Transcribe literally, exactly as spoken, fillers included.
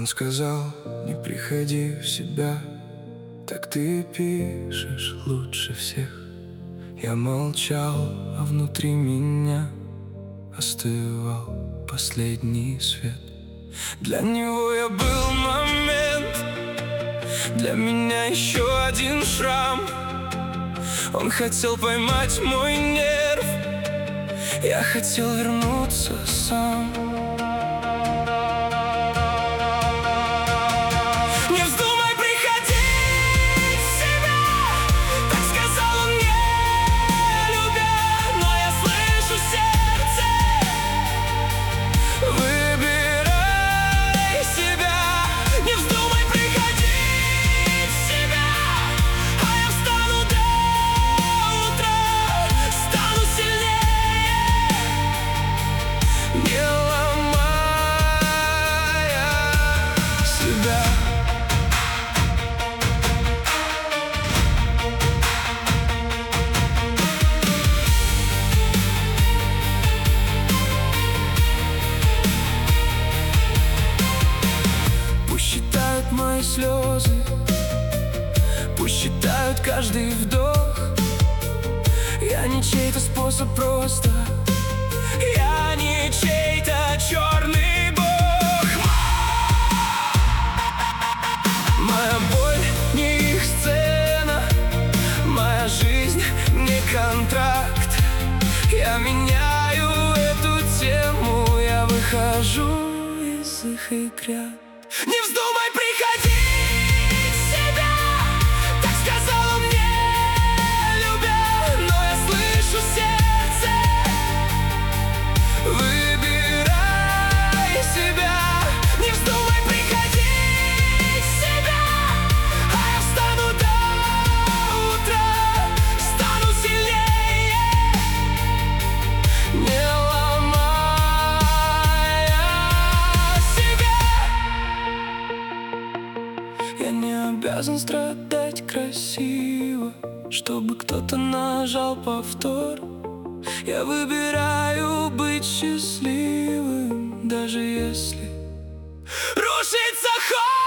Он сказал: не приходи в себя, так ты пишешь лучше всех. Я молчал, а внутри меня остывал последний свет. Для него я был момент, для меня еще один шрам. Он хотел поймать мой нерв, я хотел вернуться сам. Мои слезы, пусть считают каждый вдох. Я не чей-то способ просто, я не чей-то черный бог. Моя боль не их сцена, моя жизнь не контракт. Я меняю эту тему, я выхожу из их игр. Не вздумай приходить в себя, так сказал он мне, любя, но я слышу сердце. Выбирай себя, не вздумай приходить в себя, а я встану до утра, стану сильнее, не Я не обязан страдать красиво, чтобы кто-то нажал повтор. Я выбираю быть счастливым, даже если рушится ход.